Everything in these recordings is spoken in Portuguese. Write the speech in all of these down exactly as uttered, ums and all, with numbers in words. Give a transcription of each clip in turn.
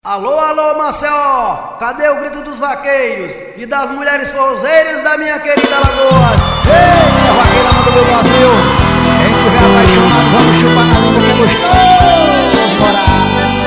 Alô, alô, Maceió, cadê o grito dos vaqueiros e das mulheres forrozeiras da minha querida Alagoas? Ei, minha vaqueira manda do Brasil, quem tiver apaixonado, vamos chupar na língua que é gostoso, morar.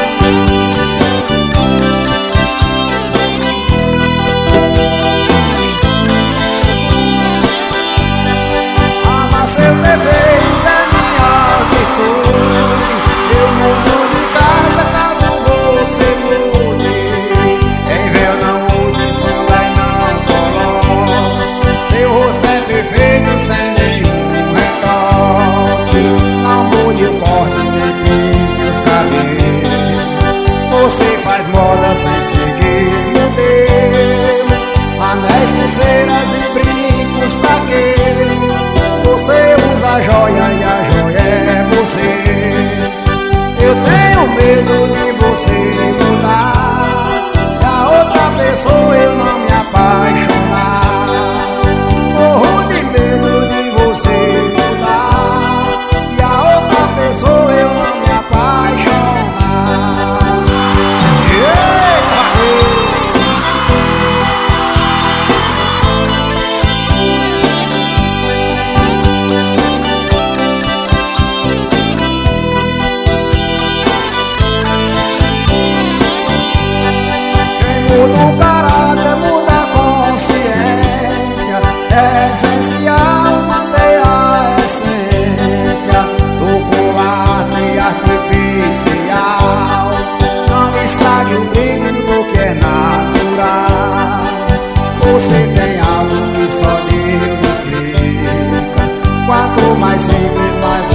A Maceió defeitos é minha virtude, eu mudo de casa caso você mude. Em véu não use sombra e não coloque, seu rosto é perfeito sem nenhum retoque. Não mude o corte nem pinte os cabelos, você faz moda sem seguir modelo. Anéis, pulseiras e brincos pra quê? Você usa joia e a joia é você. Eu tenho medo de você mudar, a outra pessoa eu não me apaixonar. Morro de medo de você mudar, e a outra pessoa eu não me apaixonar. Muda o caráter, muda a consciência, é essencial manter a essência do combate artificial. Não estrague o brilho do que é natural. Você tem algo que só Deus explica, quanto mais simples, mais